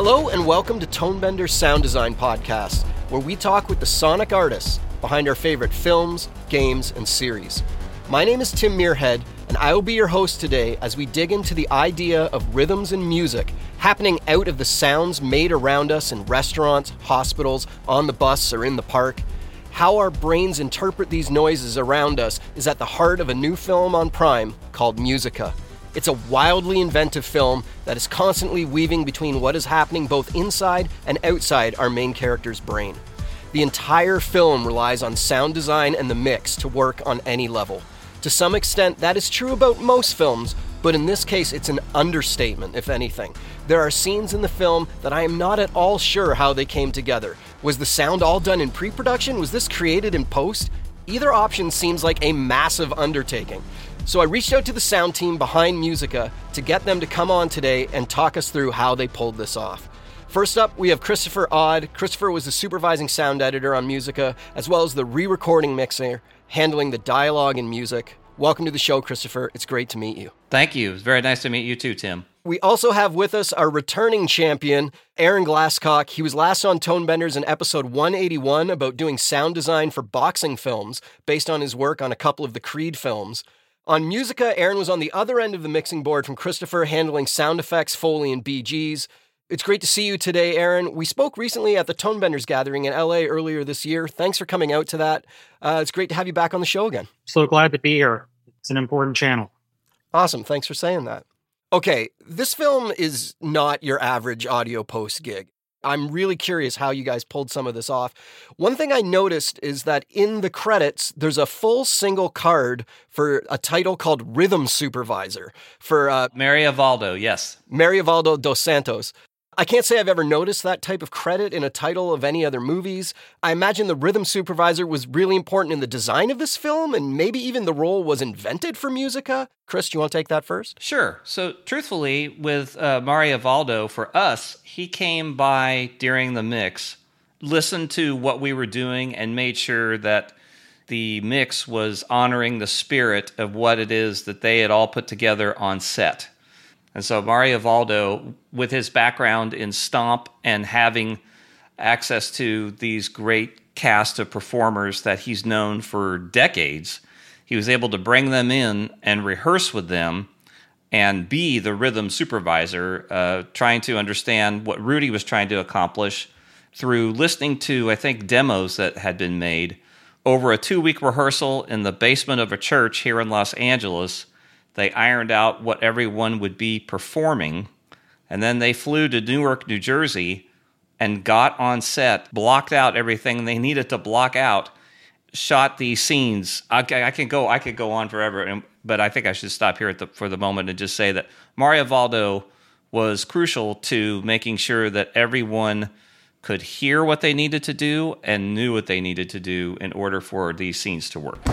Hello and welcome to Tonebender's Sound Design Podcast, where we talk with the sonic artists behind our favorite films, games, and series. My name is Tim Muirhead, and I will be your host today as we dig into the idea of rhythms and music happening out of the sounds made around us in restaurants, hospitals, on the bus, or in the park. How our brains interpret these noises around us is at the heart of a new film on Prime called Musica. It's a wildly inventive film that is constantly weaving between what is happening both inside and outside our main character's brain. The entire film relies on sound design and the mix to work on any level. To some extent, that is true about most films, but in this case, it's an understatement, if anything. There are scenes in the film that I am not at all sure how they came together. Was the sound all done in pre-production? Was this created in post? Either option seems like a massive undertaking. So I reached out to the sound team behind Musica to get them to come on today and talk us through how they pulled this off. First up, we have Christopher Odd. Christopher was the supervising sound editor on Musica, as well as the re-recording mixer, handling the dialogue and music. Welcome to the show, Christopher. It's great to meet you. Thank you. It's very nice to meet you too, Tim. We also have with us our returning champion, Aaron Glasscock. He was last on Tonebenders in episode 181 about doing sound design for boxing films based on his work on a couple of the Creed films. On Musica, Aaron was on the other end of the mixing board from Christopher, handling sound effects, Foley, and BGs. It's great to see you today, Aaron. We spoke recently at the Tonebenders gathering in LA earlier this year. Thanks for coming out to that. It's great to have you back on the show again. So glad to be here. It's an important channel. Awesome. Thanks for saying that. Okay, this film is not your average audio post gig. I'm really curious how you guys pulled some of this off. One thing I noticed is that in the credits, there's a full single card for a title called Rhythm Supervisor for Mary Evaldo, yes. Mary Evaldo dos Santos. I can't say I've ever noticed that type of credit in a title of any other movies. I imagine the Rhythm Supervisor was really important in the design of this film, and maybe even the role was invented for Musica. Chris, do you want to take that first? Sure. So truthfully, with Mari Evaldo, for us, he came by during the mix, listened to what we were doing, and made sure that the mix was honoring the spirit of what it is that they had all put together on set. And so Mari Evaldo, with his background in Stomp and having access to these great cast of performers that he's known for decades, he was able to bring them in and rehearse with them and be the rhythm supervisor, trying to understand what Rudy was trying to accomplish through listening to, I think, demos that had been made over a 2-week rehearsal in the basement of a church here in Los Angeles. They ironed out what everyone would be performing, and then they flew to Newark, New Jersey, and got on set, blocked out everything they needed to block out, shot these scenes. I could go on forever, but I think I should stop here for the moment and just say that Mari Evaldo was crucial to making sure that everyone could hear what they needed to do and knew what they needed to do in order for these scenes to work.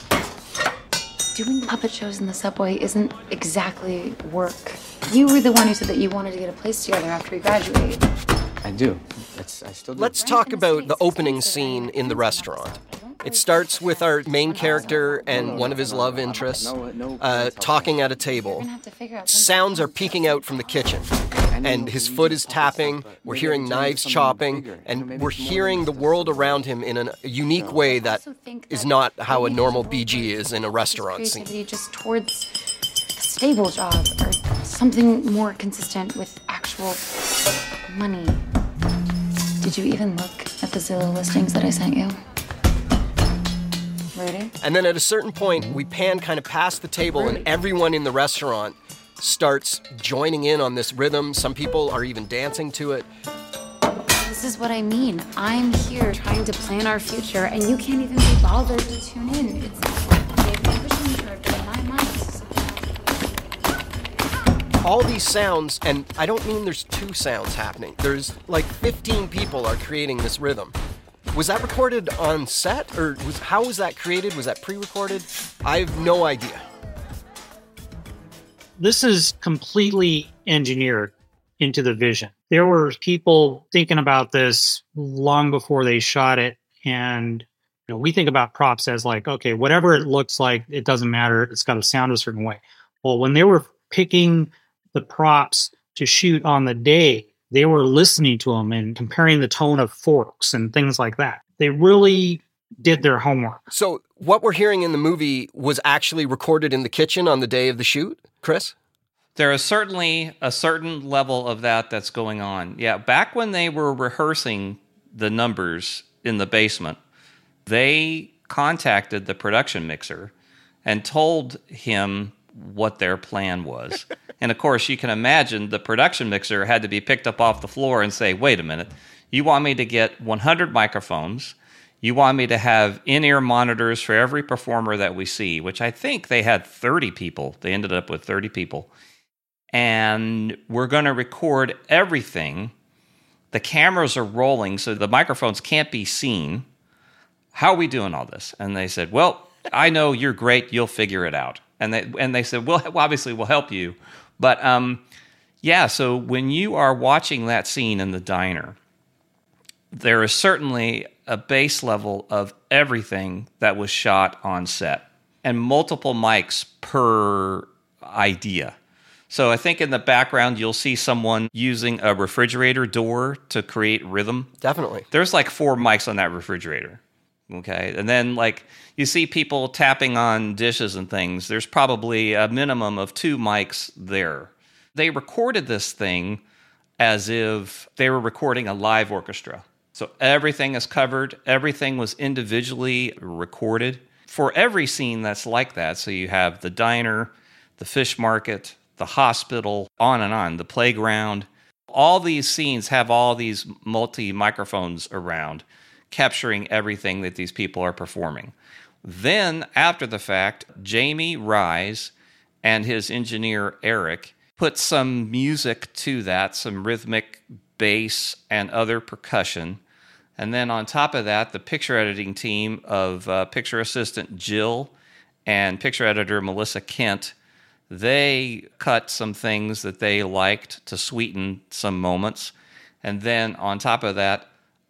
Doing puppet shows in the subway isn't exactly work. You were the one who said that you wanted to get a place together after you graduate. I do. I still do. Let's talk about the opening scene in the restaurant. It starts with our main character and one of his love interests talking at a table. Sounds are peeking out from the kitchen, and his foot is tapping. We're hearing knives chopping, and we're hearing the world around him in a unique way that is not how a normal BG is in a restaurant scene. Just towards a stable job or something more consistent with actual money. Did you even look at the Zillow listings that I sent you? Rudy? And then at a certain point, we pan kind of past the table, and everyone in the restaurant starts joining in on this rhythm. Some people are even dancing to it. This is what I mean. I'm here trying to plan our future, and you can't even be bothered to tune in. It's they've been pushing for 9 months. All these sounds, and I don't mean there's 2 sounds happening. There's like 15 people are creating this rhythm. Was that recorded on set, or how was that created? Was that pre-recorded? I have no idea. This is completely engineered into the vision. There were people thinking about this long before they shot it, and we think about props as like, okay, whatever it looks like, it doesn't matter. It's got to sound a certain way. Well, when they were picking the props to shoot on the day, They were listening to them and comparing the tone of forks and things like that. They really did their homework. So what we're hearing in the movie was actually recorded in the kitchen on the day of the shoot, Chris? There is certainly a certain level of that's going on. Yeah, back when they were rehearsing the numbers in the basement, they contacted the production mixer and told him what their plan was. And of course, you can imagine the production mixer had to be picked up off the floor and say, wait a minute, you want me to get 100 microphones, you want me to have in-ear monitors for every performer that we see, which I think they had 30 people. They ended up with 30 people. And we're going to record everything. The cameras are rolling, so the microphones can't be seen. How are we doing all this? And they said, well, I know you're great. You'll figure it out. And they said, well, obviously we'll help you. But yeah, so when you are watching that scene in the diner, there is certainly a base level of everything that was shot on set and multiple mics per idea. So I think in the background, you'll see someone using a refrigerator door to create rhythm. Definitely. There's like 4 mics on that refrigerator. Okay. And then like you see people tapping on dishes and things. There's probably a minimum of 2 mics there. They recorded this thing as if they were recording a live orchestra. So everything is covered. Everything was individually recorded for every scene that's like that. So you have the diner, the fish market, the hospital, on and on, the playground. All these scenes have all these multi-microphones around, capturing everything that these people are performing. Then, after the fact, Jamie Rise and his engineer, Eric, put some music to that, some rhythmic bass and other percussion. And then on top of that, the picture editing team of picture assistant Jill and picture editor Melissa Kent, they cut some things that they liked to sweeten some moments. And then on top of that,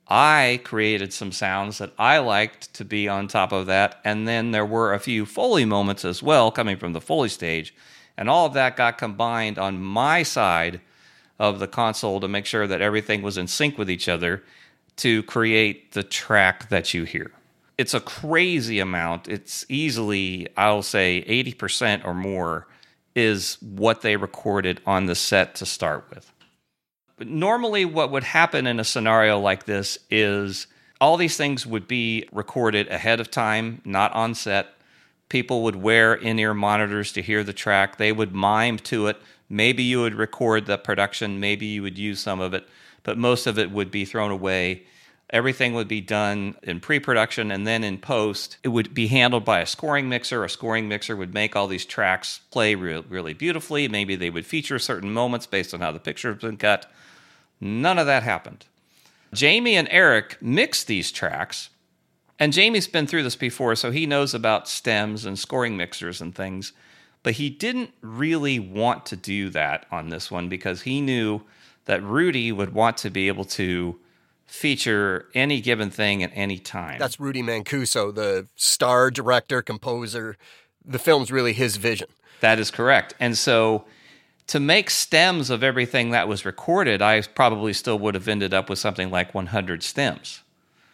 I created some sounds that I liked to be on top of that. And then there were a few Foley moments as well coming from the Foley stage. And all of that got combined on my side of the console to make sure that everything was in sync with each other to create the track that you hear. It's a crazy amount. It's easily, I'll say, 80% or more is what they recorded on the set to start with. But normally what would happen in a scenario like this is all these things would be recorded ahead of time, not on set. People would wear in-ear monitors to hear the track. They would mime to it. Maybe you would record the production. Maybe you would use some of it. But most of it would be thrown away. Everything would be done in pre-production, and then in post, it would be handled by a scoring mixer. A scoring mixer would make all these tracks play really beautifully. Maybe they would feature certain moments based on how the picture has been cut. None of that happened. Jamie and Eric mixed these tracks, and Jamie's been through this before, so he knows about stems and scoring mixers and things, but he didn't really want to do that on this one because he knew that Rudy would want to be able to feature any given thing at any time. That's Rudy Mancuso, the star, director, composer. The film's really his vision. That is correct. And so to make stems of everything that was recorded, I probably still would have ended up with something like 100 stems.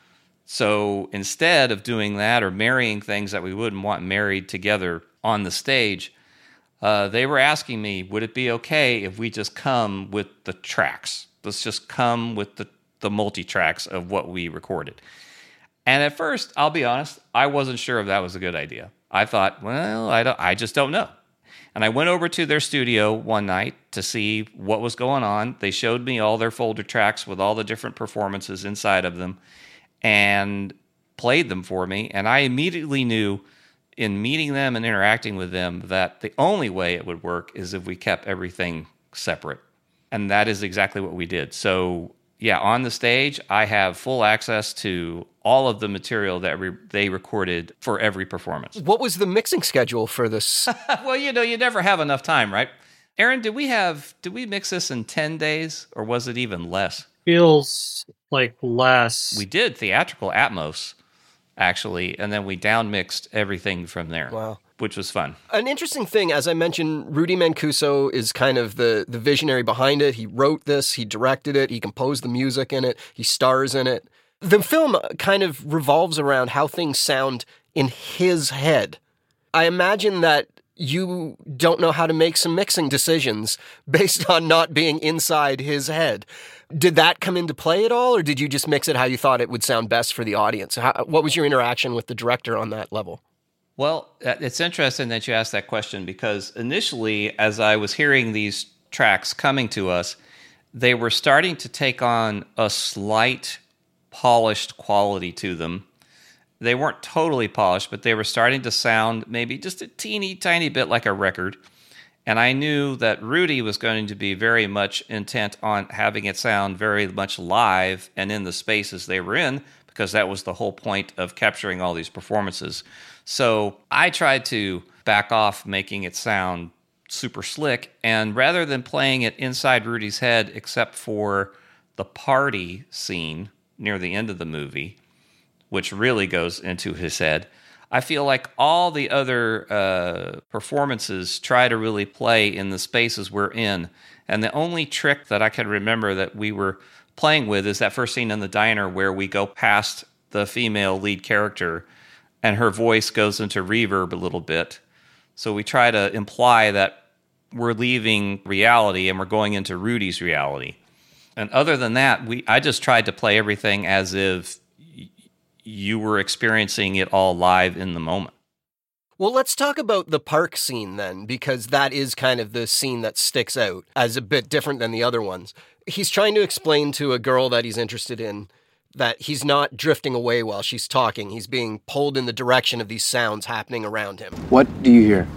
So instead of doing that or marrying things that we wouldn't want married together on the stage, they were asking me, would it be okay if we just come with the tracks? Let's just come with the multi-tracks of what we recorded. And at first, I'll be honest, I wasn't sure if that was a good idea. I thought, well, I just don't know. And I went over to their studio one night to see what was going on. They showed me all their folder tracks with all the different performances inside of them and played them for me. And I immediately knew in meeting them and interacting with them that the only way it would work is if we kept everything separate. And that is exactly what we did. So yeah, on the stage, I have full access to all of the material that they recorded for every performance. What was the mixing schedule for this? Well, you never have enough time, right? Aaron, did we mix this in 10 days or was it even less? Feels like less. We did theatrical Atmos, actually, and then we down mixed everything from there. Wow. which was fun. An interesting thing, as I mentioned, Rudy Mancuso is kind of the visionary behind it. He wrote this, he directed it, he composed the music in it, he stars in it. The film kind of revolves around how things sound in his head. I imagine that you don't know how to make some mixing decisions based on not being inside his head. Did that come into play at all, or did you just mix it how you thought it would sound best for the audience? What was your interaction with the director on that level? Well, it's interesting that you asked that question, because initially, as I was hearing these tracks coming to us, they were starting to take on a slight polished quality to them. They weren't totally polished, but they were starting to sound maybe just a teeny tiny bit like a record. And I knew that Rudy was going to be very much intent on having it sound very much live and in the spaces they were in, because that was the whole point of capturing all these performances. So I tried to back off making it sound super slick, and rather than playing it inside Rudy's head, except for the party scene near the end of the movie, which really goes into his head, I feel like all the other performances try to really play in the spaces we're in. And the only trick that I can remember that we were playing with is that first scene in the diner where we go past the female lead character and her voice goes into reverb a little bit. So we try to imply that we're leaving reality and we're going into Rudy's reality. And other than that, I just tried to play everything as if you were experiencing it all live in the moment. Well, let's talk about the park scene then, because that is kind of the scene that sticks out as a bit different than the other ones. He's trying to explain to a girl that he's interested in that he's not drifting away while she's talking. He's being pulled in the direction of these sounds happening around him. What do you hear?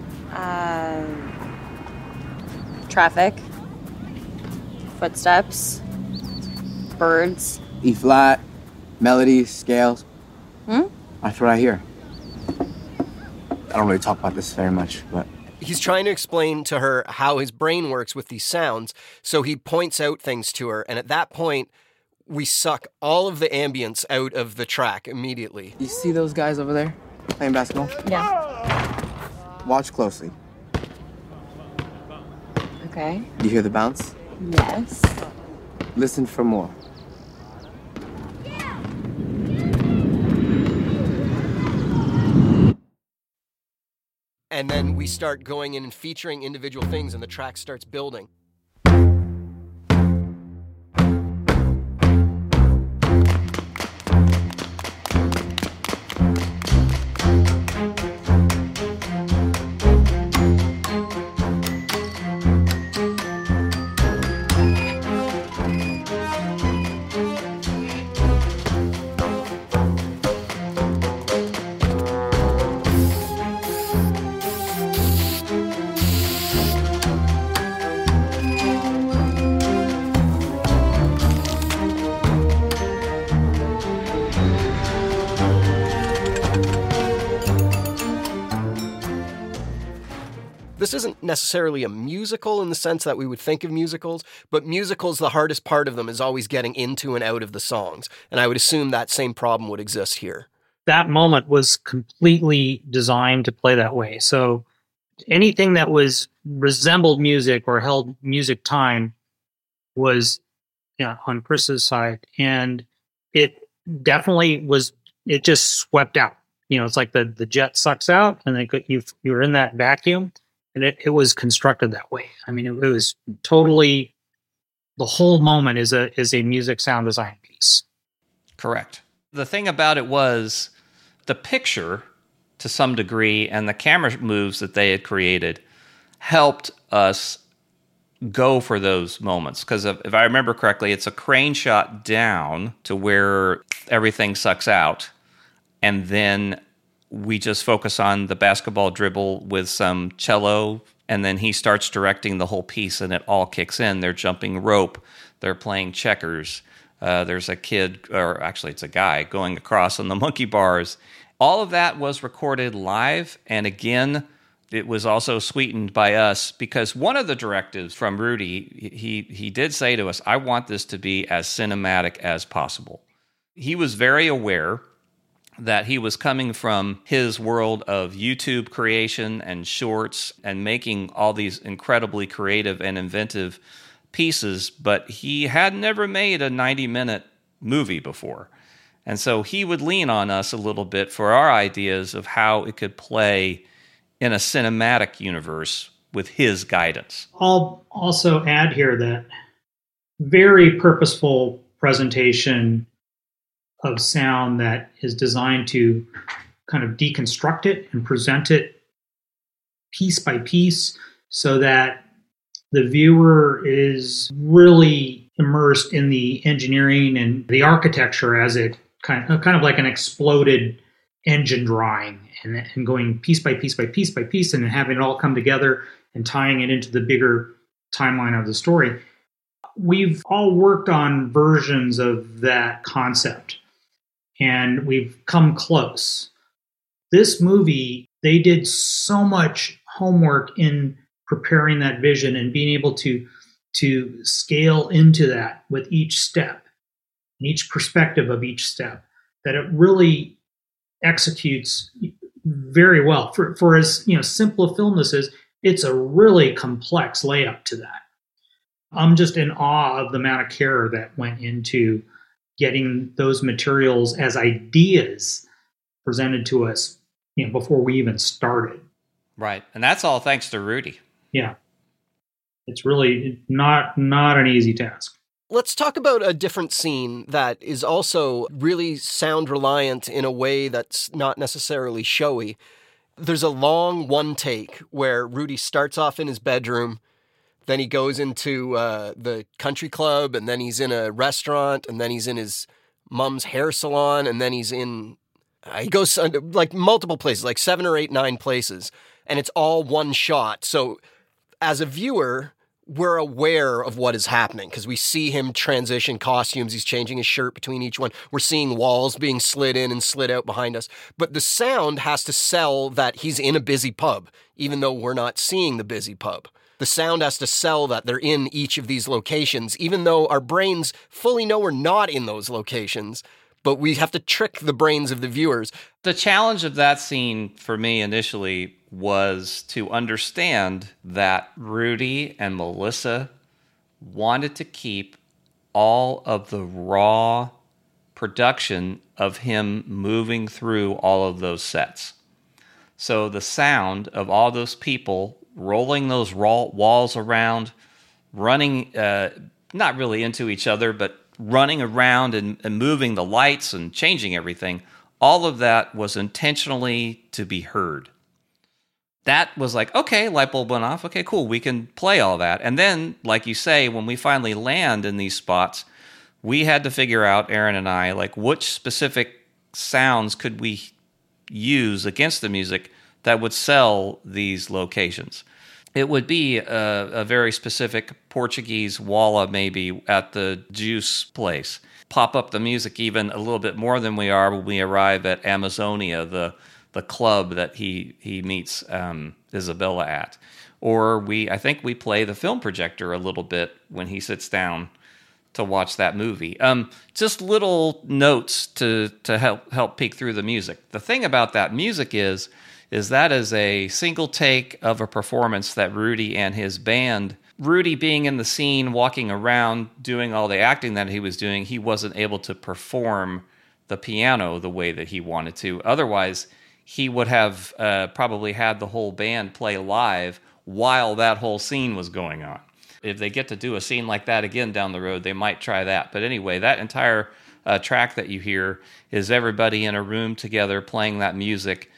Traffic. Footsteps. Birds. E flat, melodies, scales. That's what I hear. I don't really talk about this very much, but... He's trying to explain to her how his brain works with these sounds, so he points out things to her, and at that point, we suck all of the ambience out of the track immediately. You see those guys over there playing basketball? Yeah. Watch closely. Okay. Do you hear the bounce? Yes. Listen for more. And then we start going in and featuring individual things, and the track starts building. This isn't necessarily a musical in the sense that we would think of musicals, but musicals, the hardest part of them is always getting into and out of the songs. And I would assume that same problem would exist here. That moment was completely designed to play that way. So anything that resembled music or held music time was on Chris's side. And it definitely was, it just swept out. It's like the jet sucks out and then you're in that vacuum. And it was constructed that way. I mean, it was totally, the whole moment is a music sound design piece. Correct. The thing about it was the picture, to some degree, and the camera moves that they had created helped us go for those moments. Because if I remember correctly, it's a crane shot down to where everything sucks out. And then we just focus on the basketball dribble with some cello, and then he starts directing the whole piece, and it all kicks in. They're jumping rope. They're playing checkers. There's a kid, or actually it's a guy, going across on the monkey bars. All of that was recorded live, and again, it was also sweetened by us, because one of the directives from Rudy, he did say to us, I want this to be as cinematic as possible. He was very aware that he was coming from his world of YouTube creation and shorts and making all these incredibly creative and inventive pieces, but he had never made a 90-minute movie before. And so he would lean on us a little bit for our ideas of how it could play in a cinematic universe with his guidance. I'll also add here that very purposeful presentation of sound that is designed to kind of deconstruct it and present it piece by piece so that the viewer is really immersed in the engineering and the architecture as it kind of like an exploded engine drawing and going piece by piece by piece by piece and having it all come together and tying it into the bigger timeline of the story. We've all worked on versions of that concept, and we've come close. This movie, they did so much homework in preparing that vision and being able to scale into that with each step and each perspective of each step, that it really executes very well. For as simple a film this is, it's a really complex layup to that. I'm just in awe of the amount of care that went into getting those materials as ideas presented to us, before we even started. Right. And that's all thanks to Rudy. Yeah. It's really not an easy task. Let's talk about a different scene that is also really sound reliant in a way that's not necessarily showy. There's a long one take where Rudy starts off in his bedroom, then he goes into the country club, and then he's in a restaurant, and then he's in his mom's hair salon, and then he goes like multiple places, like 7 or 8, 9 places, and it's all one shot. So as a viewer, we're aware of what is happening because we see him transition costumes. He's changing his shirt between each one. We're seeing walls being slid in and slid out behind us. But the sound has to sell that he's in a busy pub, even though we're not seeing the busy pub. The sound has to sell that they're in each of these locations, even though our brains fully know we're not in those locations. But we have to trick the brains of the viewers. The challenge of that scene for me initially was to understand that Rudy and Melissa wanted to keep all of the raw production of him moving through all of those sets. So the sound of all those people rolling those walls around, running, not really into each other, but running around and moving the lights and changing everything, all of that was intentionally to be heard. That was like, okay, light bulb went off. Okay, cool. We can play all that. And then, like you say, when we finally land in these spots, we had to figure out, Aaron and I, like which specific sounds could we use against the music that would sell these locations. It would be a very specific Portuguese walla maybe at the juice place. Pop up the music even a little bit more than we are when we arrive at Amazonia, the club that he meets Isabella at. Or I think we play the film projector a little bit when he sits down to watch that movie. Just little notes to help peek through the music. The thing about that music is that is a single take of a performance that Rudy and his band, Rudy being in the scene, walking around, doing all the acting that he was doing, he wasn't able to perform the piano the way that he wanted to. Otherwise, he would have probably had the whole band play live while that whole scene was going on. If they get to do a scene like that again down the road, they might try that. But anyway, that entire track that you hear is everybody in a room together playing that music.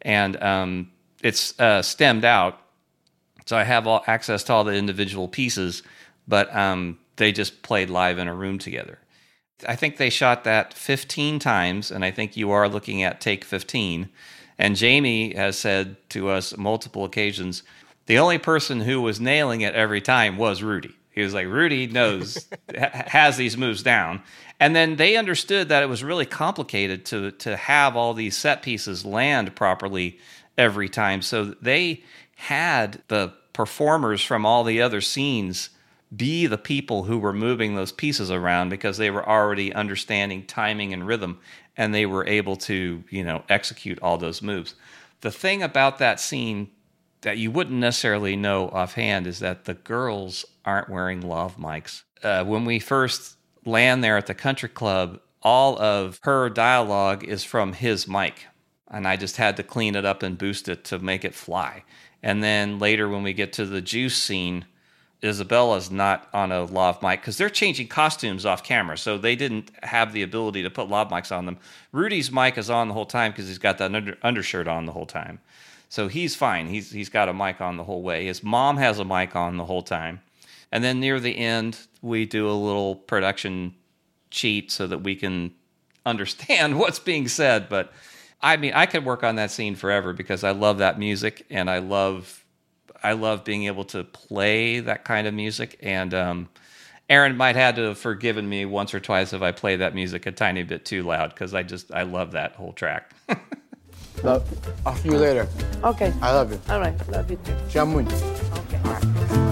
And it's stemmed out, so I have access to all the individual pieces, but they just played live in a room together. I think they shot that 15 times, and I think you are looking at take 15. And Jamie has said to us multiple occasions, the only person who was nailing it every time was Rudy. He was like, Rudy knows, has these moves down. And then they understood that it was really complicated to have all these set pieces land properly every time. So they had the performers from all the other scenes be the people who were moving those pieces around because they were already understanding timing and rhythm. and they were able to, execute all those moves. The thing about that scene that you wouldn't necessarily know offhand is that the girls aren't wearing lav mics. When we first land there at the country club, all of her dialogue is from his mic, and I just had to clean it up and boost it to make it fly. And then later when we get to the juice scene, Isabella's not on a lav mic because they're changing costumes off camera, so they didn't have the ability to put lav mics on them. Rudy's mic is on the whole time because he's got that undershirt on the whole time. So he's fine. He's got a mic on the whole way. His mom has a mic on the whole time. And then near the end, we do a little production cheat so that we can understand what's being said. But I mean, I could work on that scene forever because I love that music, and I love being able to play that kind of music. And Aaron might have to have forgiven me once or twice if I play that music a tiny bit too loud because I love that whole track. I'll see you later. Okay. I love you. All right. Love you too. Jamun. Okay. All right.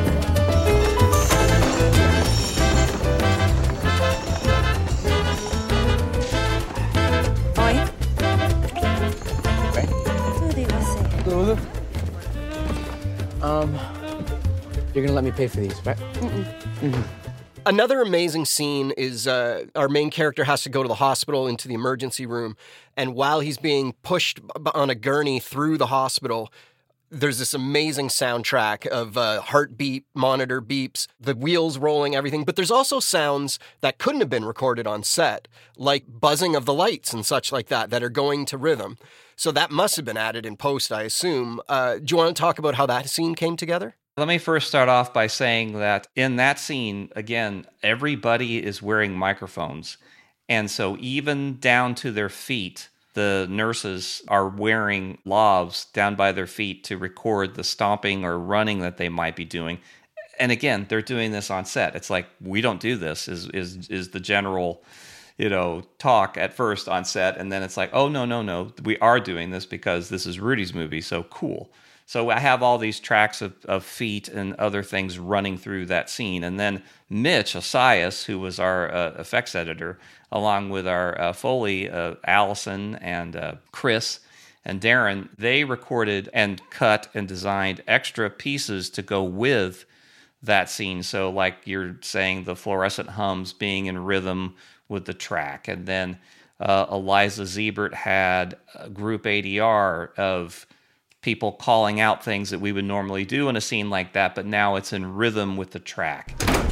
You're gonna let me pay for these, right? Another amazing scene is our main character has to go to the hospital into the emergency room, and while he's being pushed on a gurney through the hospital, there's this amazing soundtrack of heartbeat, monitor beeps, the wheels rolling, everything. But there's also sounds that couldn't have been recorded on set, like buzzing of the lights and such like that are going to rhythm. So that must have been added in post, I assume. Do you want to talk about how that scene came together? Let me first start off by saying that in that scene, again, everybody is wearing microphones. And so even down to their feet, the nurses are wearing lavs down by their feet to record the stomping or running that they might be doing. And again, they're doing this on set. It's like, we don't do this, is the general, talk at first on set. And then it's like, oh, no, we are doing this because this is Rudy's movie, so cool. So I have all these tracks of feet and other things running through that scene. And then Mitch Asias, who was our effects editor, along with our Foley, Allison and Chris and Darren, they recorded and cut and designed extra pieces to go with that scene. So like you're saying, the fluorescent hums being in rhythm with the track. And then Eliza Ziebert had a group ADR of people calling out things that we would normally do in a scene like that, but now it's in rhythm with the track.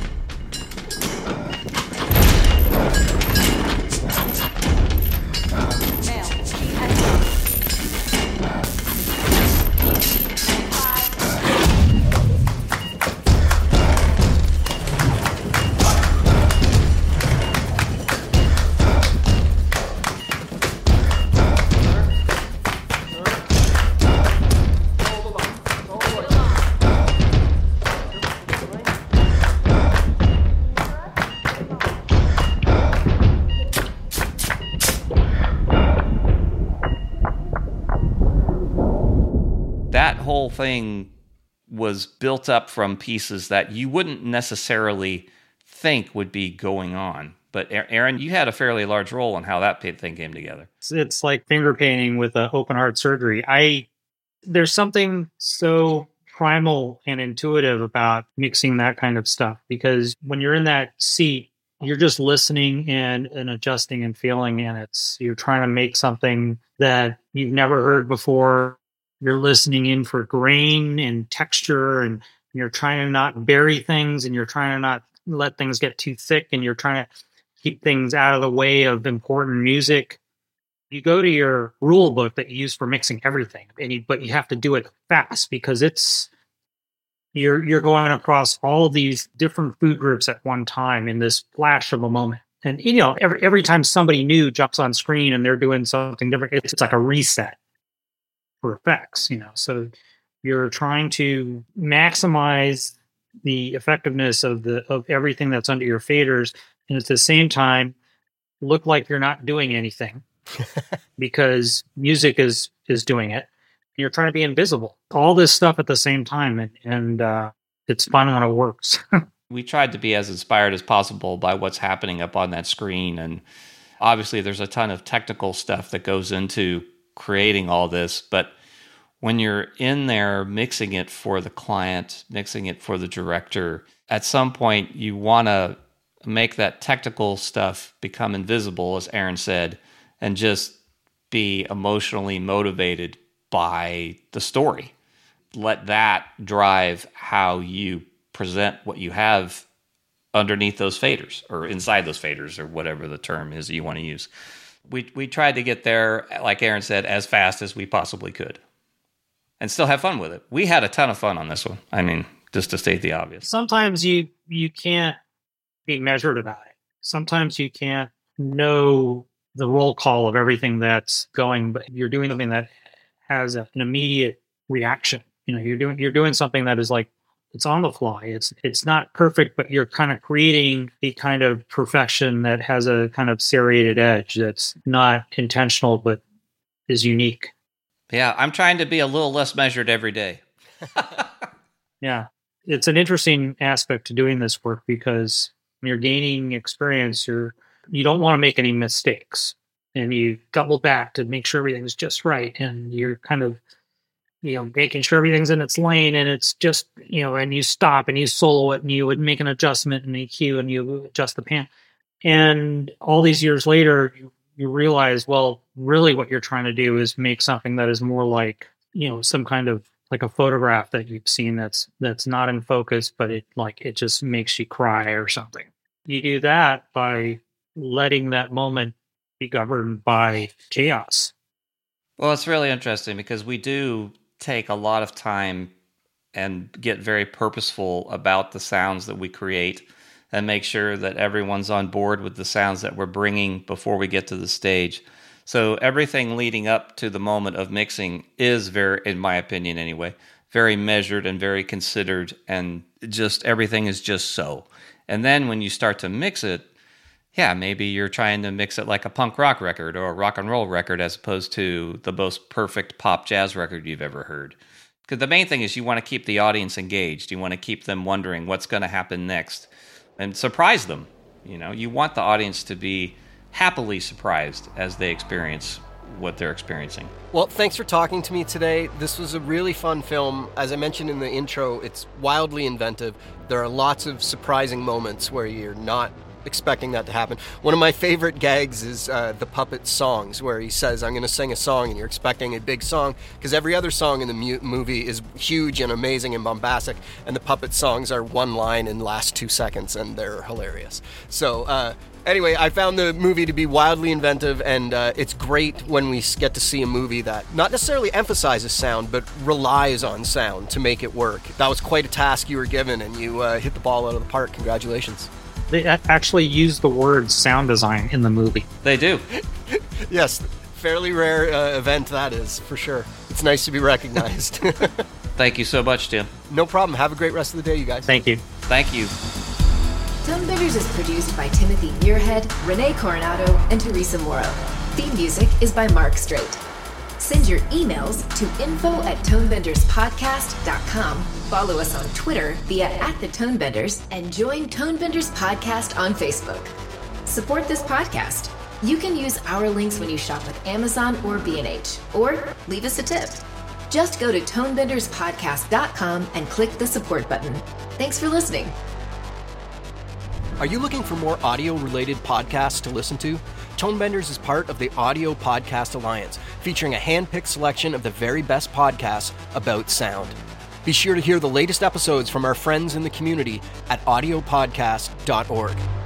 That whole thing was built up from pieces that you wouldn't necessarily think would be going on. But Aaron, you had a fairly large role in how that thing came together. It's like finger painting with open heart surgery. There's something so primal and intuitive about mixing that kind of stuff, because when you're in that seat, you're just listening and adjusting and feeling, and you're trying to make something that you've never heard before. You're listening in for grain and texture, and you're trying to not bury things, and you're trying to not let things get too thick, and you're trying to keep things out of the way of important music. You go to your rule book that you use for mixing everything, but you have to do it fast because you're going across all of these different food groups at one time in this flash of a moment. And every time somebody new jumps on screen and they're doing something different, it's like a reset for effects, so you're trying to maximize the effectiveness of everything that's under your faders, and at the same time look like you're not doing anything because music is doing it. You're trying to be invisible, all this stuff at the same time, and it's fun when it works. We tried to be as inspired as possible by what's happening up on that screen, and obviously there's a ton of technical stuff that goes into creating all this, but when you're in there mixing it for the client, mixing it for the director, at some point you want to make that technical stuff become invisible, as Aaron said, and just be emotionally motivated by the story. Let that drive how you present what you have underneath those faders, or inside those faders, or whatever the term is that you want to use. We tried to get there, like Aaron said, as fast as we possibly could, and still have fun with it. We had a ton of fun on this one. I mean, just to state the obvious. Sometimes you can't be measured about it. Sometimes you can't know the roll call of everything that's going, but you're doing something that has an immediate reaction. You're doing something that is like, it's on the fly. It's not perfect, but you're kind of creating a kind of perfection that has a kind of serrated edge that's not intentional, but is unique. Yeah, I'm trying to be a little less measured every day. Yeah. It's an interesting aspect to doing this work because when you're gaining experience, you don't want to make any mistakes, and you double back to make sure everything's just right. And you're kind of, making sure everything's in its lane, and it's just, and you stop and you solo it and you would make an adjustment in EQ and you adjust the pan. And all these years later, you realize, well, really what you're trying to do is make something that is more like, some kind of like a photograph that you've seen that's not in focus, but it just makes you cry or something. You do that by letting that moment be governed by chaos. Well, it's really interesting because we do take a lot of time and get very purposeful about the sounds that we create and make sure that everyone's on board with the sounds that we're bringing before we get to the stage. So everything leading up to the moment of mixing is very, in my opinion anyway, very measured and very considered, and just everything is just so. And then when you start to mix it, yeah, maybe you're trying to mix it like a punk rock record or a rock and roll record as opposed to the most perfect pop jazz record you've ever heard. Because the main thing is you want to keep the audience engaged. You want to keep them wondering what's going to happen next and surprise them. You want the audience to be happily surprised as they experience what they're experiencing. Well, thanks for talking to me today. This was a really fun film. As I mentioned in the intro, it's wildly inventive. There are lots of surprising moments where you're not expecting that to happen. One of my favorite gags is the puppet songs, where he says, I'm going to sing a song, and you're expecting a big song, because every other song in the movie is huge and amazing and bombastic, and the puppet songs are one line and last 2 seconds, and they're hilarious. So, anyway, I found the movie to be wildly inventive, and it's great when we get to see a movie that not necessarily emphasizes sound, but relies on sound to make it work. That was quite a task you were given, and you hit the ball out of the park. Congratulations. They actually use the word sound design in the movie. They do. Yes, fairly rare event that is, for sure. It's nice to be recognized. Thank you so much, Tim. No problem. Have a great rest of the day, you guys. Thank you. Thank you. Tonebenders is produced by Timothy Muirhead, Renee Coronado, and Teresa Morrow. Theme music is by Mark Strait. Send your emails to info@tonebenderspodcast.com. Follow us on Twitter via @thetonebenders, and join Tonebenders Podcast on Facebook. Support this podcast. You can use our links when you shop with Amazon or B&H, or leave us a tip. Just go to tonebenderspodcast.com and click the support button. Thanks for listening. Are you looking for more audio-related podcasts to listen to? Tonebenders is part of the Audio Podcast Alliance, featuring a hand-picked selection of the very best podcasts about sound. Be sure to hear the latest episodes from our friends in the community at audiopodcast.org.